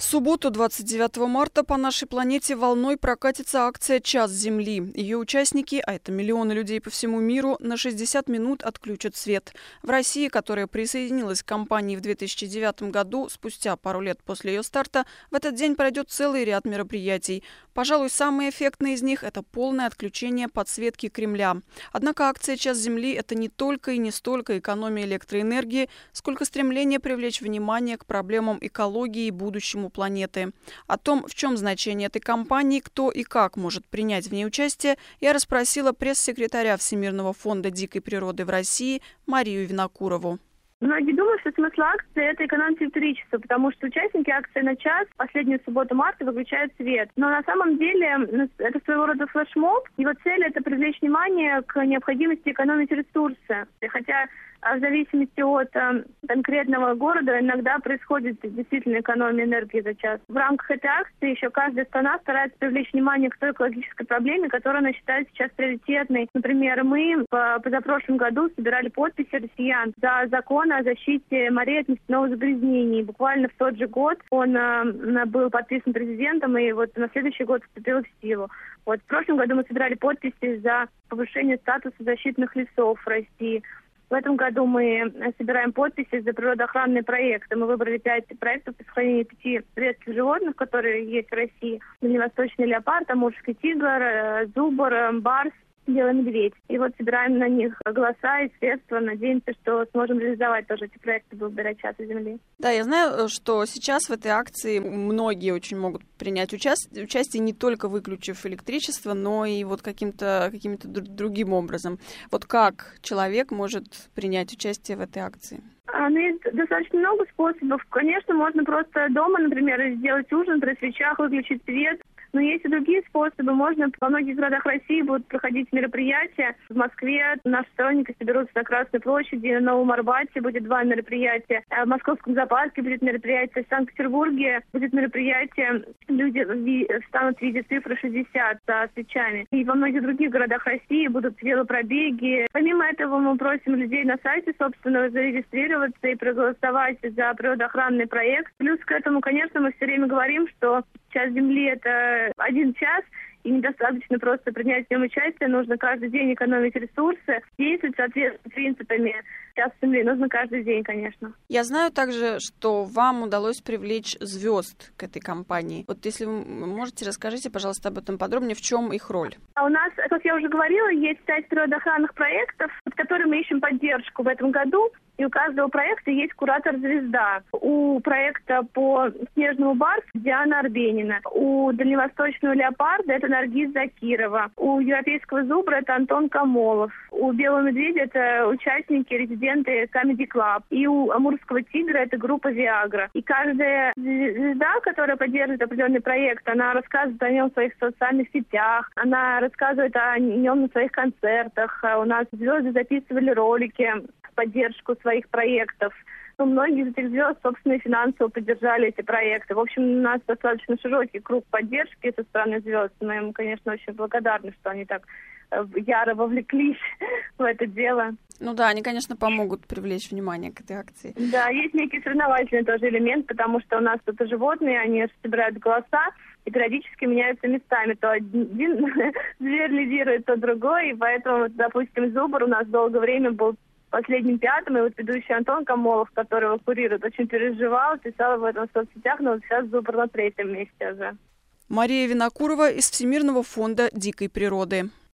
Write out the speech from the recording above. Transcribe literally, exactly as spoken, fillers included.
субботу, двадцать девятого марта, по нашей планете волной прокатится акция «Час Земли». Ее участники, а это миллионы людей по всему миру, на шестьдесят минут отключат свет. В России, которая присоединилась к кампании в две тысячи девятом году, спустя пару лет после ее старта, в этот день пройдет целый ряд мероприятий. Пожалуй, самое эффектное из них – это полное отключение подсветки Кремля. Однако акция «Час Земли» – это не только и не столько экономия электроэнергии, сколько стремление привлечь внимание к проблемам экологии и будущему планеты. О том, в чем значение этой кампании, кто и как может принять в ней участие, я расспросила пресс-секретаря Всемирного фонда дикой природы в России Марию Винокурову. Многие думают, что смысл акции – это экономить электричество, потому что участники акции на час в последнюю субботу марта выключают свет. Но на самом деле это своего рода флешмоб. Его цель – это привлечь внимание к необходимости экономить ресурсы. Хотя в зависимости от э, конкретного города иногда происходит действительно экономия энергии за час. В рамках этой акции еще каждая страна старается привлечь внимание к той экологической проблеме, которую она считает сейчас приоритетной. Например, мы в позапрошлом году собирали подписи россиян за закон о защите морей от нефтяного загрязнения. И буквально в тот же год он э, был подписан президентом, и вот на следующий год вступил в силу. Вот в прошлом году мы собирали подписи за повышение статуса защитных лесов в России. В этом году мы собираем подписи за природоохранные проекты. Мы выбрали пять проектов по сохранению пяти редких животных, которые есть в России. Дальневосточный леопард, амурский тигр, зубр, барс, белый медведь. И вот собираем на них голоса и средства. Надеемся, что сможем реализовать тоже эти проекты благодаря «Часу Земли». Да, я знаю, что сейчас в этой акции многие очень могут принять участие, участие не только выключив электричество, но и вот каким-то, каким-то другим образом. Вот как человек может принять участие в этой акции? Ну, есть достаточно много способов. Конечно, можно просто дома, например, сделать ужин при свечах, выключить свет. Но есть и другие способы. Можно во многих городах России будут проходить мероприятия. В Москве наши сторонники соберутся на Красной площади, на Новом Арбате будет два мероприятия. В Московском зоопарке будет мероприятие, в Санкт-Петербурге будет мероприятие. Люди встанут в виде цифры шестьдесят со свечами. И во многих других городах России будут велопробеги. Помимо этого мы просим людей на сайте, собственно, зарегистрироваться и проголосовать за природоохранный проект. Плюс к этому, конечно, мы все время говорим, что «Час Земли» — это один час, и недостаточно просто принять в нем участие. Нужно каждый день экономить ресурсы, действовать соответственно принципами «Час Земли». Нужно каждый день, конечно. Я знаю также, что вам удалось привлечь звезд к этой кампании. Вот если вы можете, расскажите, пожалуйста, об этом подробнее, в чем их роль? А у нас, как я уже говорила, есть пять природоохранных проектов, под которыми мы ищем поддержку в этом году. И у каждого проекта есть куратор-звезда. У проекта по снежному барсу Диана Арбенина. У дальневосточного леопарда это Наргиз Закирова. У европейского зубра это Антон Камолов. У белого медведя это участники, резиденты Comedy Club. И у амурского тигра это группа Viagra. И каждая звезда, которая поддерживает определенный проект, она рассказывает о нем в своих социальных сетях, она рассказывает о нем на своих концертах. У нас звезды записывали ролики в поддержку своих проектов. Ну, многие из этих звезд, собственно, и финансово поддержали эти проекты. В общем, у нас достаточно широкий круг поддержки со стороны звезд. Мы им, конечно, очень благодарны, что они так яро вовлеклись в это дело. Ну да, они, конечно, помогут привлечь внимание к этой акции. Да, есть некий соревновательный тоже элемент, потому что у нас тут и животные, они собирают голоса и периодически меняются местами. То один зверь лидирует, то другой, и поэтому, допустим, зубр у нас долгое время был последним пятым, и вот ведущий Антон Камолов, который его курирует, очень переживал, писал об этом в соцсетях, но вот сейчас зубр на третьем месте уже. Мария Винокурова из Всемирного фонда дикой природы.